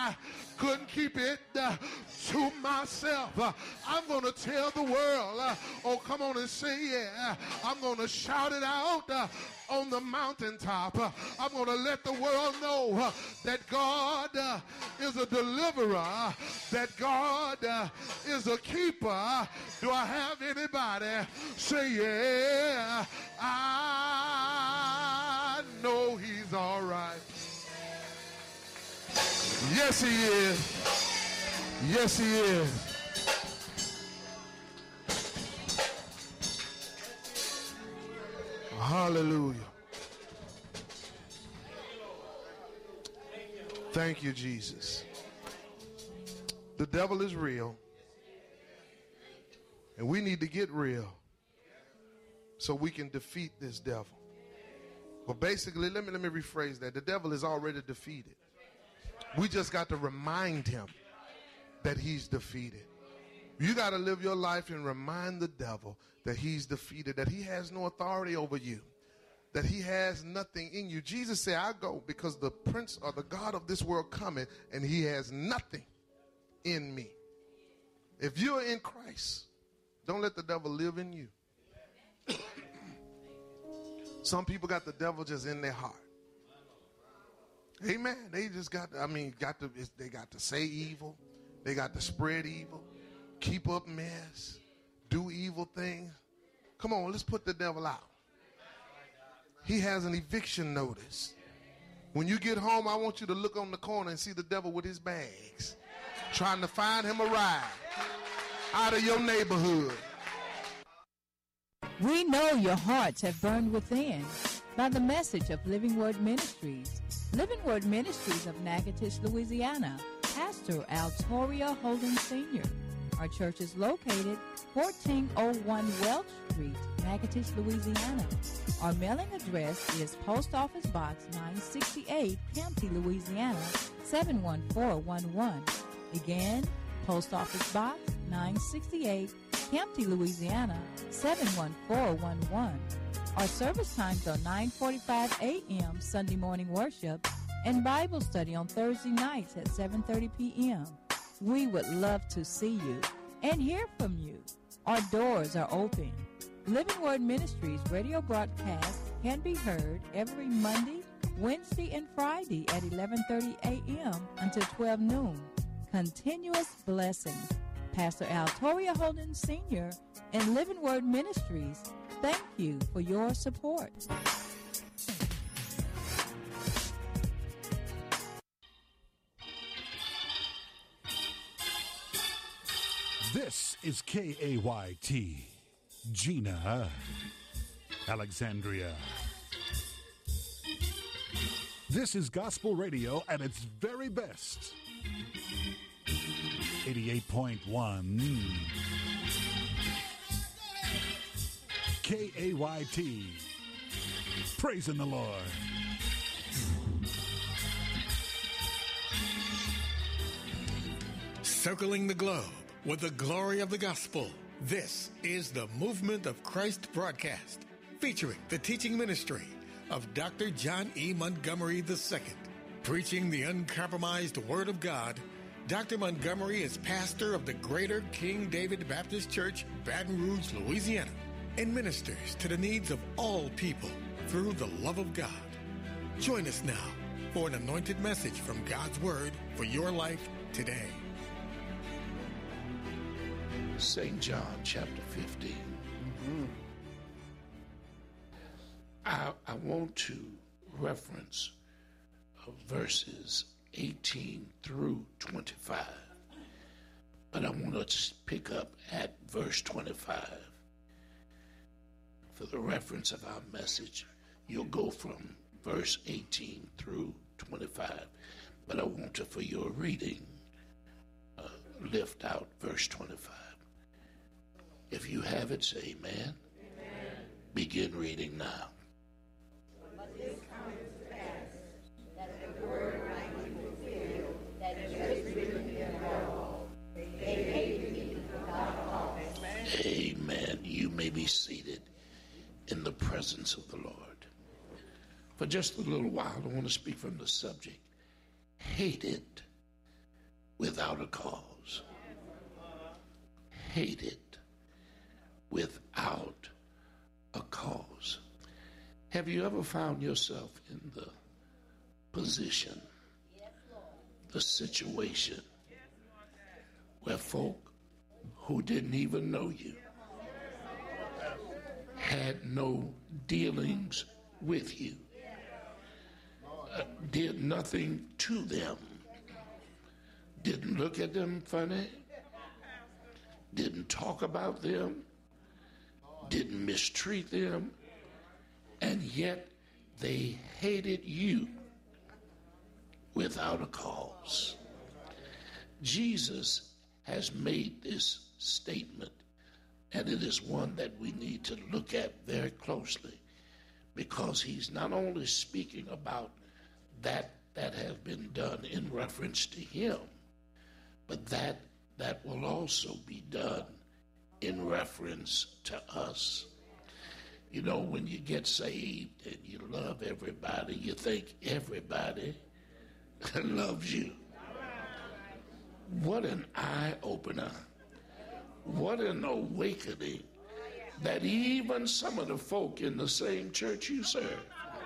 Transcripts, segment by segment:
I couldn't keep it to myself. I'm going to tell the world. Oh, come on and say, yeah. I'm going to shout it out on the mountaintop. I'm going to let the world know that God is a deliverer, that God is a keeper. Do I have anybody say, yeah, I know he's all right. Yes, he is. Yes, he is. Hallelujah. Thank you, Jesus. The devil is real. And we need to get real so we can defeat this devil. But basically, let me rephrase that. The devil is already defeated. We just got to remind him that he's defeated. You got to live your life and remind the devil that he's defeated, that he has no authority over you, that he has nothing in you. Jesus said, I go because the prince or the God of this world cometh, and he has nothing in me. If you're in Christ, don't let the devil live in you. Some people got the devil just in their heart. Amen. They just got to say evil. They got to spread evil, keep up mess, do evil things. Come on, let's put the devil out. He has an eviction notice. When you get home, I want you to look on the corner and see the devil with his bags, trying to find him a ride out of your neighborhood. We know your hearts have burned within by the message of Living Word Ministries. Living Word Ministries of Natchitoches, Louisiana. Pastor Altoria Holden Sr. Our church is located 1401 Welch Street, Natchitoches, Louisiana. Our mailing address is Post Office Box 968, Campty, Louisiana 71411. Again, Post Office Box 968, Campty, Louisiana 71411. Our service times are 9:45 a.m. Sunday morning worship and Bible study on Thursday nights at 7:30 p.m. We would love to see you and hear from you. Our doors are open. Living Word Ministries radio broadcast can be heard every Monday, Wednesday, and Friday at 11:30 a.m. until 12 noon. Continuous blessings. Pastor Altoria Holden Sr. and Living Word Ministries, thank you for your support. This is KAYT, Gina, Alexandria. This is gospel radio at its very best. 88.1 KAYT. Praising the Lord. Circling the globe with the glory of the gospel. This is the Movement of Christ broadcast, featuring the teaching ministry of Dr. John E. Montgomery II. Preaching the uncompromised Word of God, Dr. Montgomery is pastor of the Greater King David Baptist Church, Baton Rouge, Louisiana, and ministers to the needs of all people through the love of God. Join us now for an anointed message from God's Word for your life today. St. John chapter 15. I want to reference verses 18 through 25. But I want to pick up at verse 25. For the reference of our message, you'll go from verse 18 through 25. But I want to, for your reading, lift out verse 25. If you have it, say amen. Amen. Begin reading now. But this comes to pass, that the word might be fulfilled, that is written in the law. They hated me without cause. Amen. You may be seated in the presence of the Lord. For just a little while, I want to speak from the subject, hated without a cause. Hated without a cause. Have you ever found yourself in the position, the situation, where folk who didn't even know you, had no dealings with you, did nothing to them, didn't look at them funny, didn't talk about them, didn't mistreat them, and yet they hated you without a cause? Jesus has made this statement, and it is one that we need to look at very closely, because he's not only speaking about that has been done in reference to him, but that will also be done in reference to us. You know, when you get saved and you love everybody, you think everybody loves you. What an eye-opener. What an awakening that even some of the folk in the same church you serve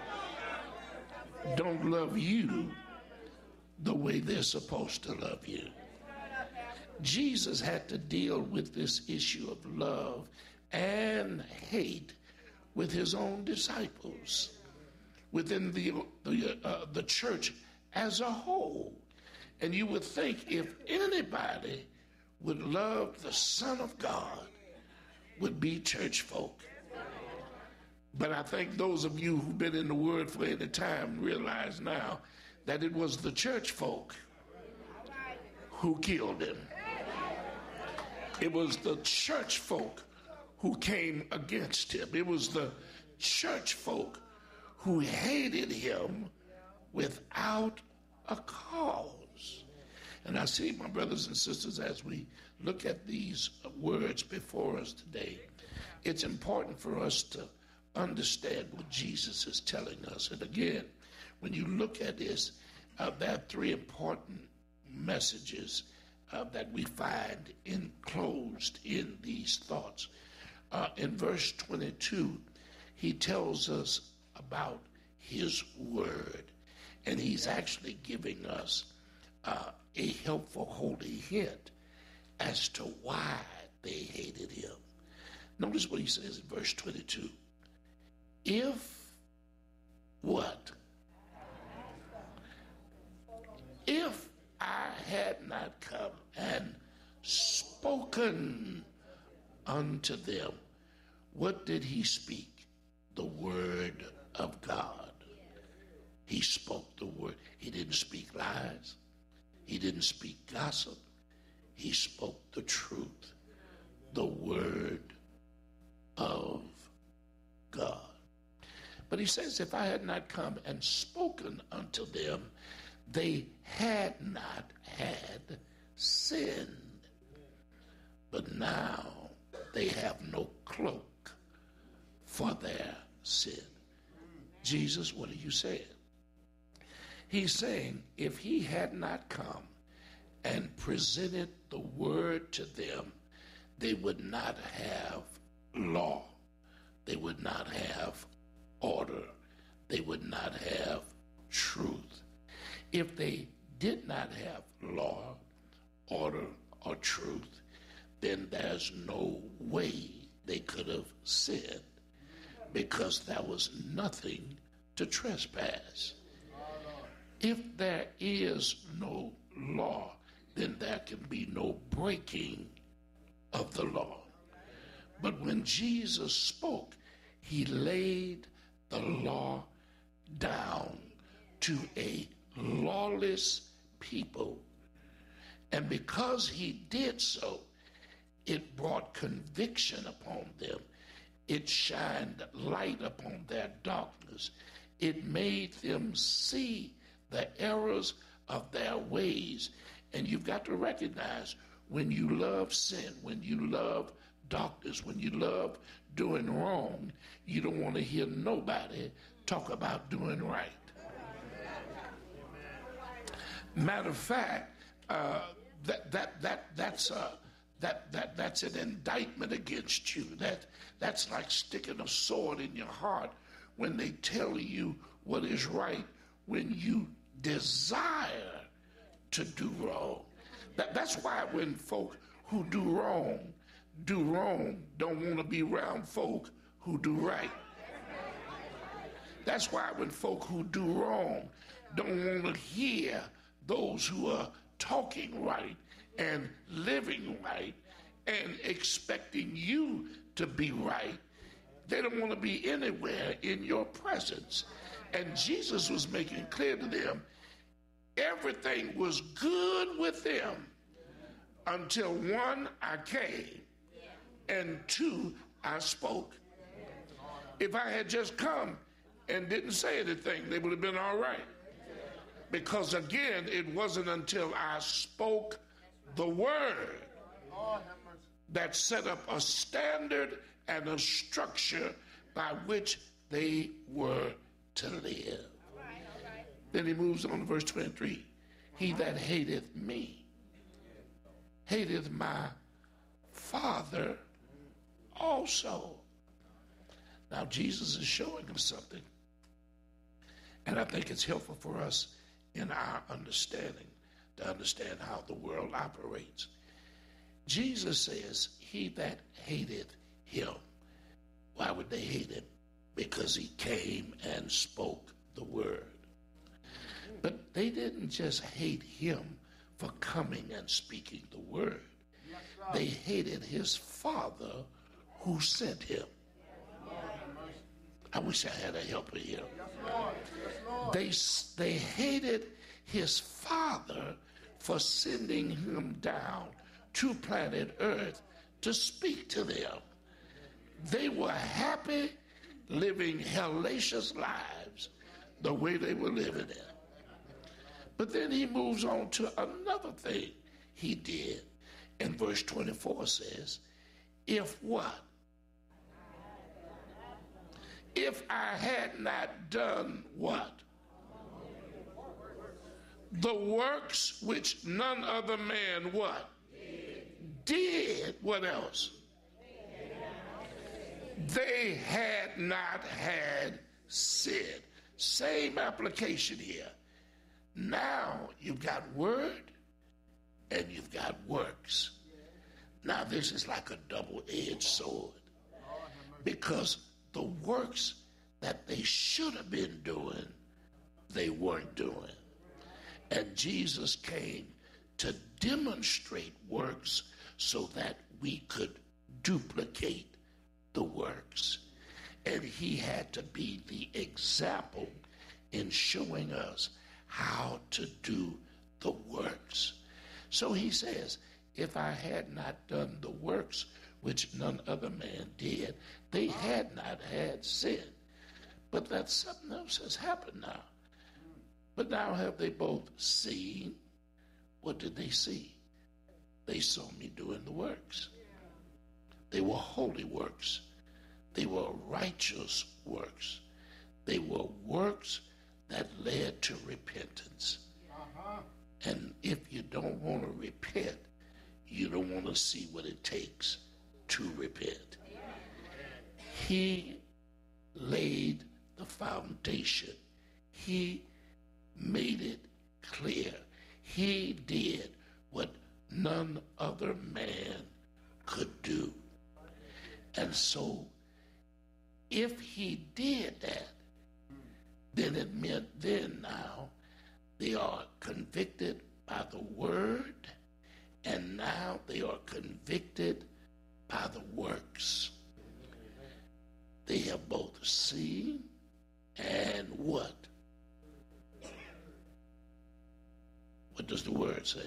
don't love you the way they're supposed to love you. Jesus had to deal with this issue of love and hate with his own disciples, within the church as a whole. And you would think if anybody would love the Son of God, would be church folk. But I think those of you who've been in the Word for any time realize now that it was the church folk who killed him. It was the church folk who came against him. It was the church folk who hated him without a cause. And I see, my brothers and sisters, as we look at these words before us today, it's important for us to understand what Jesus is telling us. And again, when you look at this, there are three important messages that we find enclosed in these thoughts. In verse 22, he tells us about his word, and he's actually giving us a helpful holy hint as to why they hated him. Notice what he says in verse 22. If what? If I had not come and spoken unto them, what did he speak? The word of God. He spoke the word. He didn't speak lies. He didn't speak gossip. He spoke the truth, the word of God. But he says, if I had not come and spoken unto them, they had not had sinned. But now they have no cloak for their sin. Jesus, what are you saying? He's saying, if he had not come and presented the word to them, they would not have law. They would not have order. They would not have truth. If they did not have law, order, or truth, then there's no way they could have sinned, because there was nothing to trespass. If there is no law, then there can be no breaking of the law. But when Jesus spoke, he laid the law down to a lawless people. And because he did so, it brought conviction upon them. It shined light upon their darkness. It made them see the errors of their ways. And you've got to recognize, when you love sin, when you love darkness, when you love doing wrong, you don't want to hear nobody talk about doing right. Matter of fact, that's an indictment against you. That's like sticking a sword in your heart when they tell you what is right when you desire to do wrong. That's why when folk who do wrong, don't want to be around folk who do right. That's why when folk who do wrong don't want to hear those who are talking right and living right and expecting you to be right, they don't want to be anywhere in your presence. And Jesus was making clear to them, everything was good with them until one, I came, and two, I spoke. If I had just come and didn't say anything, they would have been all right. Because again, it wasn't until I spoke the word that set up a standard and a structure by which they were to live. Then he moves on to verse 23. He that hateth me, hateth my Father also. Now Jesus is showing them something. And I think it's helpful for us in our understanding to understand how the world operates. Jesus says, he that hateth him. Why would they hate him? Because he came and spoke the word. But they didn't just hate him for coming and speaking the word. They hated his Father who sent him. I wish I had a helper here. They hated his Father for sending him down to planet Earth to speak to them. They were happy living hellacious lives the way they were living it. But then he moves on to another thing he did. And verse 24 says, if what? If I had not done what? The works which none other man what? Did. What else? They had not had sin. Same application here. Now you've got word and you've got works. Now this is like a double-edged sword, because the works that they should have been doing, they weren't doing. And Jesus came to demonstrate works so that we could duplicate the works. And he had to be the example in showing us how to do the works. So he says, if I had not done the works which none other man did, they had not had sin. But that something else has happened now. But now have they both seen? What did they see? They saw me doing the works. They were holy works. They were righteous works. They were works that led to repentance. And if you don't want to repent, you don't want to see what it takes to repent. He laid the foundation. He made it clear. He did what none other man could do. And so, if he did that, then it meant then now they are convicted by the word, and now they are convicted by the works. They have both seen and what? What does the word say?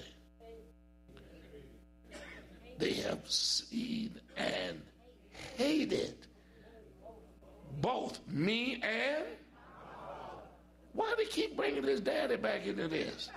They have seen and hated both me and... Why do they keep bringing his daddy back into this?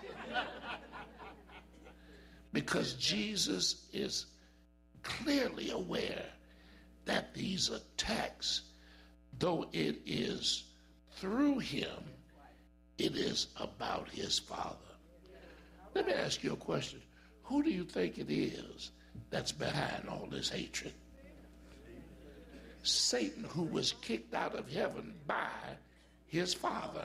Because Jesus is clearly aware that these attacks, though it is through him, it is about his Father. Let me ask you a question. who do you think it is that's behind all this hatred? Satan, who was kicked out of heaven by his father.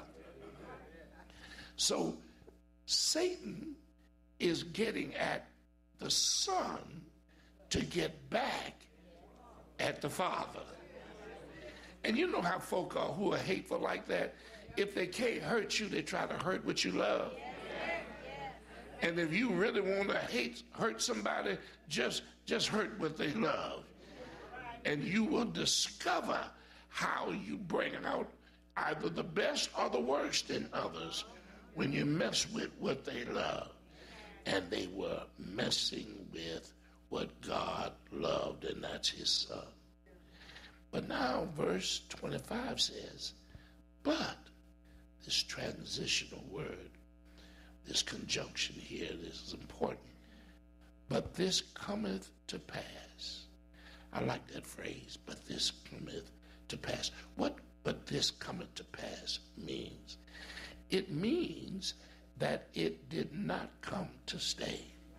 So Satan is getting at the Son to get back at the Father. And you know how folk are who are hateful like that? If they can't hurt you, they try to hurt what you love. And if you really want to hurt somebody, just hurt what they love. And you will discover how you bring out either the best or the worst in others when you mess with what they love. And they were messing with what God loved, and that's his Son. But now verse 25 says, but this transitional word, this conjunction here, this is important. But this cometh to pass. I like that phrase, but this cometh to pass. What but this cometh to pass means? It means that it did not come to stay,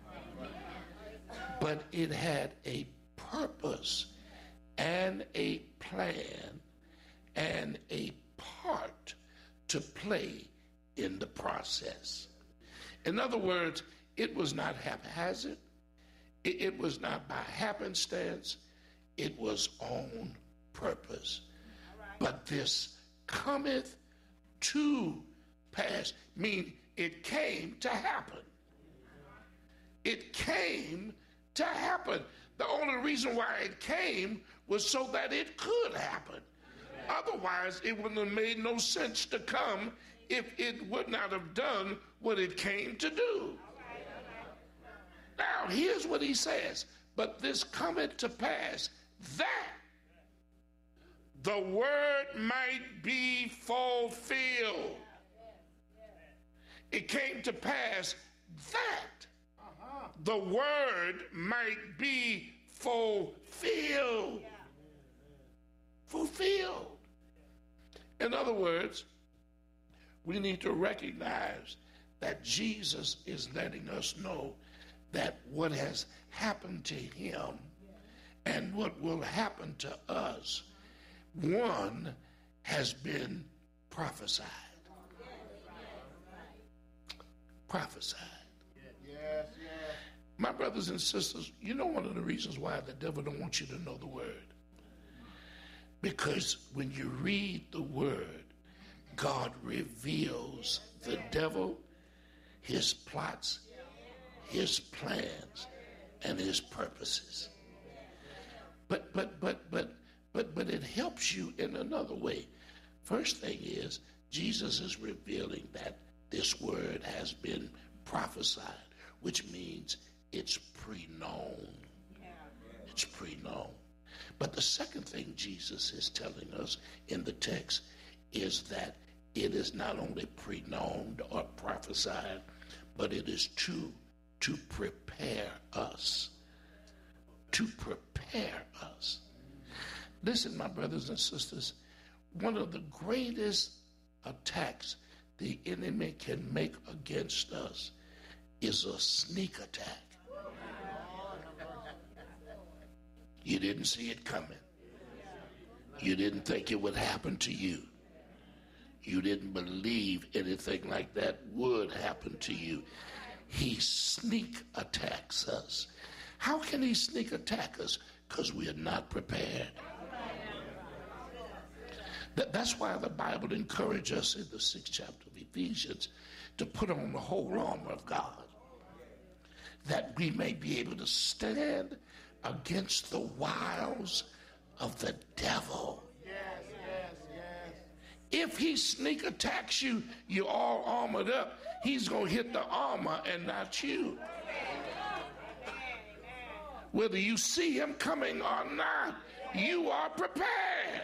but it had a purpose and a plan and a part to play in the process. In other words, it was not haphazard. It was not by happenstance. It was on purpose. But this cometh to pass, mean it came to happen. It came to happen. The only reason why it came was so that it could happen. Otherwise, it wouldn't have made no sense to come if it would not have done what it came to do. Now, here's what he says. But this cometh to pass, that the word might be fulfilled. It came to pass that the word might be fulfilled. Fulfilled. In other words, we need to recognize that Jesus is letting us know that what has happened to him and what will happen to us, one, has been prophesied. Prophesied. Yes, yes. My brothers and sisters, you know one of the reasons why the devil don't want you to know the word? Because when you read the word, God reveals the devil, his plots, his plans, and his purposes. But it helps you in another way. First thing is, Jesus is revealing that this word has been prophesied, which means it's pre-known. It's pre-known. But the second thing Jesus is telling us in the text is that it is not only pre-known or prophesied, but it is to prepare us. To prepare us. Listen, my brothers and sisters, one of the greatest attacks the enemy can make against us is a sneak attack. You didn't see it coming. You didn't think it would happen to you. You didn't believe anything like that would happen to you. He sneak attacks us. How can he sneak attack us? Because we are not prepared. That's why the Bible encourages us in the 6th chapter of Ephesians to put on the whole armor of God, that we may be able to stand against the wiles of the devil. If he sneak attacks you, you're all armored up, he's going to hit the armor and not you. Whether you see him coming or not, you are prepared.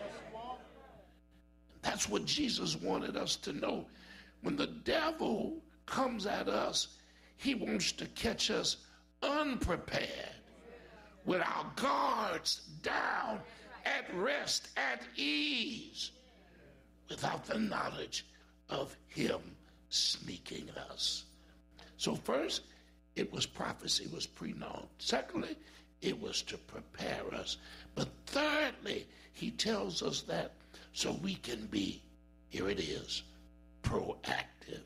That's what Jesus wanted us to know. When the devil comes at us, he wants to catch us unprepared, with our guards down, at rest, at ease, without the knowledge of him sneaking us. So first, it was prophecy, it was pre-known. Secondly, it was to prepare us. But thirdly, he tells us that so we can be, here it is, proactive.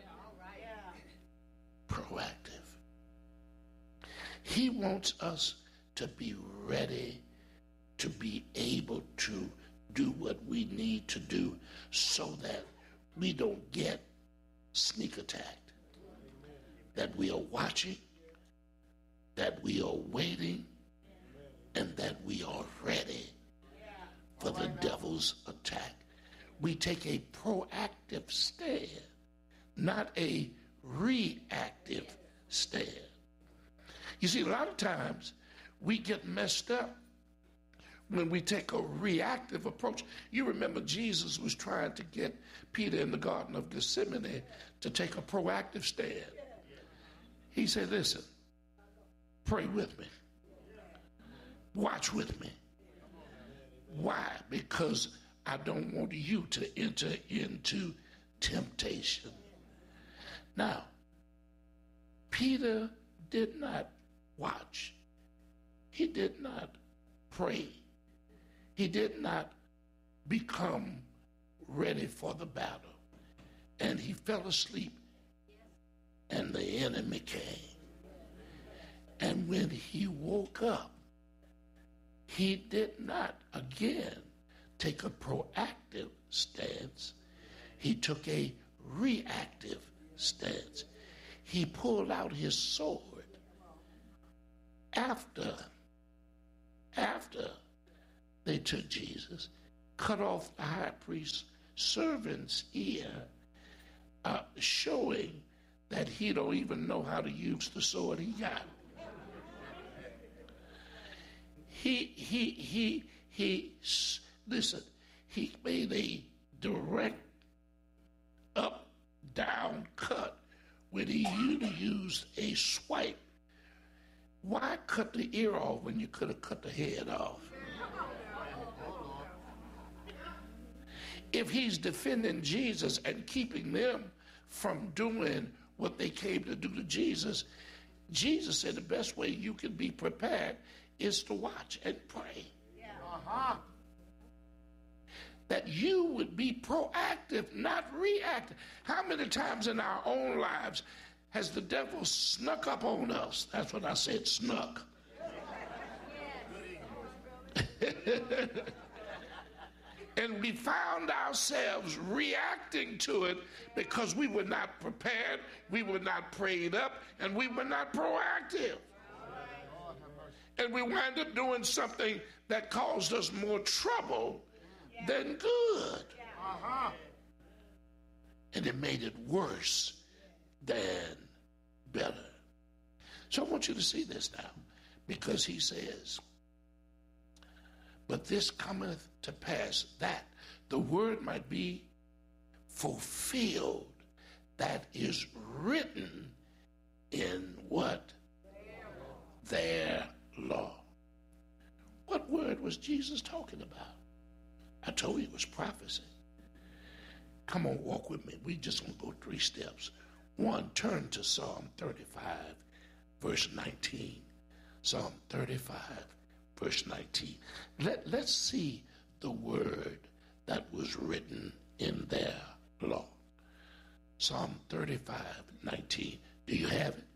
Proactive. He wants us to be ready, to be able to do what we need to do so that we don't get sneak attacked, that we are watching, that we are waiting, and that we are ready for the devil's attack. We take a proactive stand, not a reactive stand. You see, a lot of times we get messed up when we take a reactive approach. You remember Jesus was trying to get Peter in the Garden of Gethsemane to take a proactive stand. He said, listen, pray with me. Watch with me. Why? Because I don't want you to enter into temptation. Now, Peter did not watch. He did not pray. He did not become ready for the battle. And he fell asleep, and the enemy came. And when he woke up, he did not again take a proactive stance. He took a reactive stance. He pulled out his sword after they took Jesus, cut off the high priest's servant's ear, showing that he don't even know how to use the sword he got. Listen, he made a direct up, down cut when he used a swipe. Why cut the ear off when you could have cut the head off? If he's defending Jesus and keeping them from doing what they came to do to Jesus, Jesus said the best way you can be prepared is to watch and pray. That you would be proactive, not reactive. How many times in our own lives has the devil snuck up on us? That's what I said, snuck. And we found ourselves reacting to it because we were not prepared, we were not prayed up, and we were not proactive. And we wind up doing something that caused us more trouble than good. And it made it worse than better. So I want you to see this now, because he says, but this cometh to pass, that the word might be fulfilled that is written in what? Their law. What word was Jesus talking about? I told you it was prophecy. Come on, walk with me. We just going to go 3 steps. 1, turn to Psalm 35, verse 19. Psalm 35, verse 19. Let's see the word that was written in their law. Psalm 35, 19. Do you have it?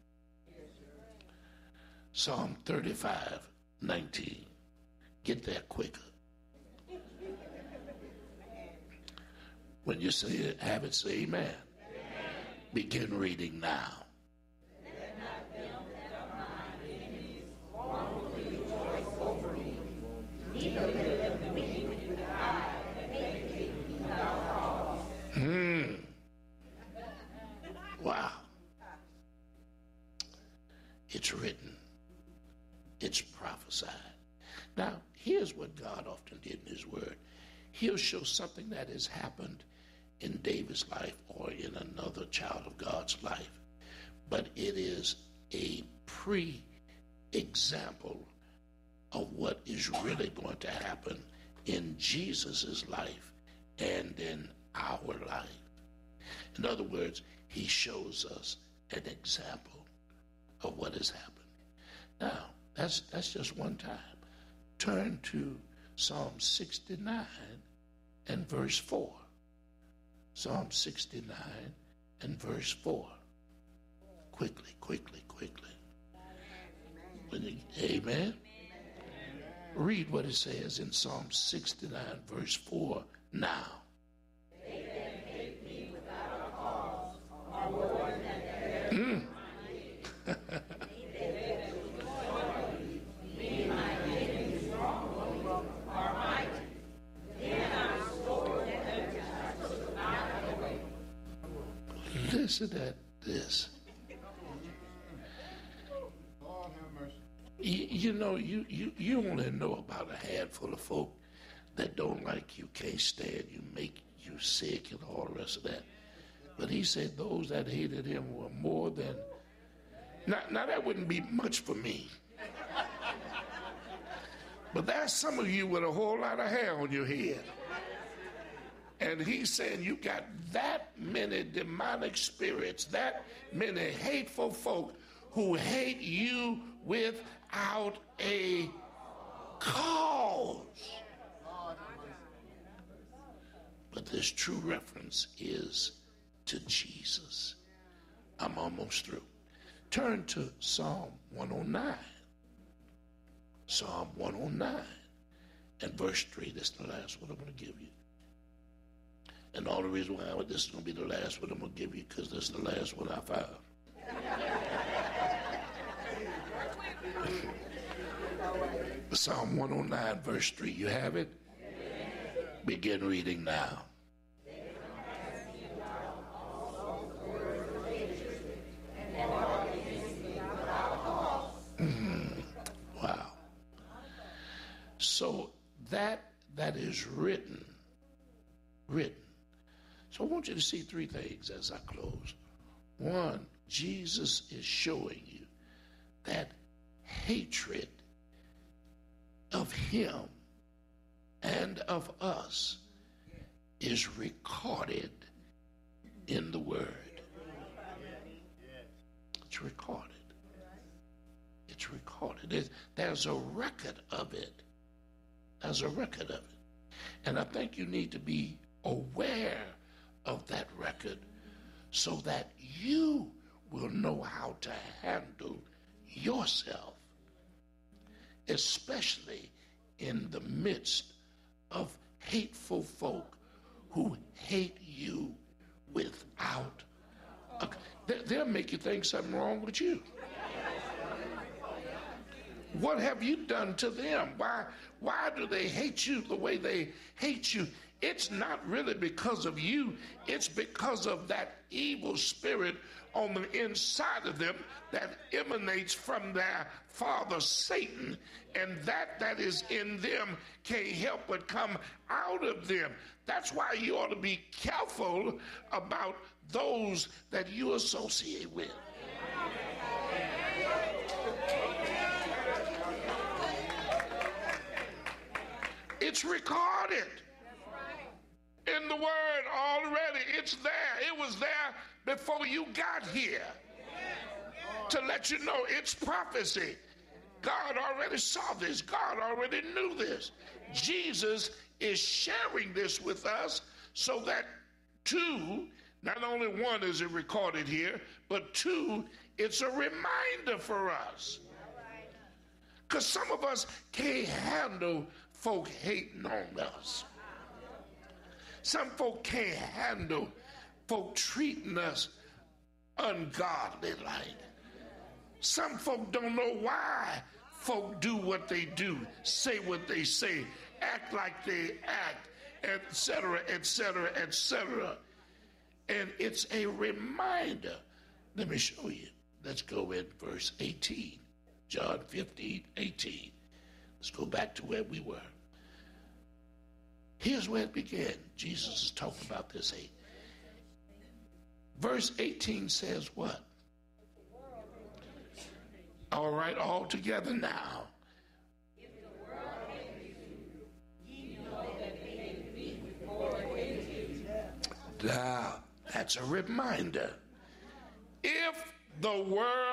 Psalm 35, 19. Get there quicker. When you say it, have it, say amen. Amen. Begin reading now. Let not them that are mine enemies wrongfully rejoice over me. Neither let them weep in the eye that maketh me without cause. Wow. It's written. It's prophesied. Now, here's what God often did in his word. He'll show something that has happened in David's life or in another child of God's life. But it is a pre-example of what is really going to happen in Jesus' life and in our life. In other words, he shows us an example is happening. Now, that's just one time. Turn to Psalm 69 and verse 4. Psalm 69 and verse 4. Quickly. Amen. Read what it says in Psalm 69 verse 4 now. They that hate me without a cause are more than their Listen at this. You know, you only know about a handful of folk that don't like you, can't stand you, make you sick, and all the rest of that. But he said those that hated him were more than. Now that wouldn't be much for me. But there's some of you with a whole lot of hair on your head. And he's saying you got that many demonic spirits, that many hateful folk who hate you without a cause. But this true reference is to Jesus. I'm almost through. Turn to Psalm 109. Psalm 109 and verse 3. This is the last one I'm going to give you. And all the reason why this is going to be the last one I'm going to give you because this is the last one I found. Psalm 109 verse 3. You have it? Begin reading now. Wow. So that is written. So I want you to see three things as I close. One, Jesus is showing you that hatred of him and of us is recorded in the Word. It's recorded. It's recorded. There's a record of it. There's a record of it. And I think you need to be aware of that record so that you will know how to handle yourself, especially in the midst of hateful folk who hate you without they'll make you think something wrong with you. What have you done to them? Why do they hate you the way they hate you? It's not really because of you. It's because of that evil spirit on the inside of them that emanates from their father Satan, and that is in them can't help but come out of them. That's why you ought to be careful about those that you associate with. It's recorded in the Word already. It's there. It was there before you got here to let you know it's prophecy. God already saw this. God already knew this. Jesus is sharing this with us so that two, not only one is it recorded here, but two, it's a reminder for us. Because some of us can't handle folk hating on us. Some folk can't handle folk treating us ungodly like. Some folk don't know why folk do what they do, say what they say, act like they act, etc., etc., etc. And it's a reminder. Let me show you. Let's go in verse 18. John 15:18. Let's go back to where we were. Here's where it began. Jesus is talking about this hate. Verse 18 says what? All right, all together now. If the world hates you, ye know that they hated me before they hated you. Now, that's a reminder. If the world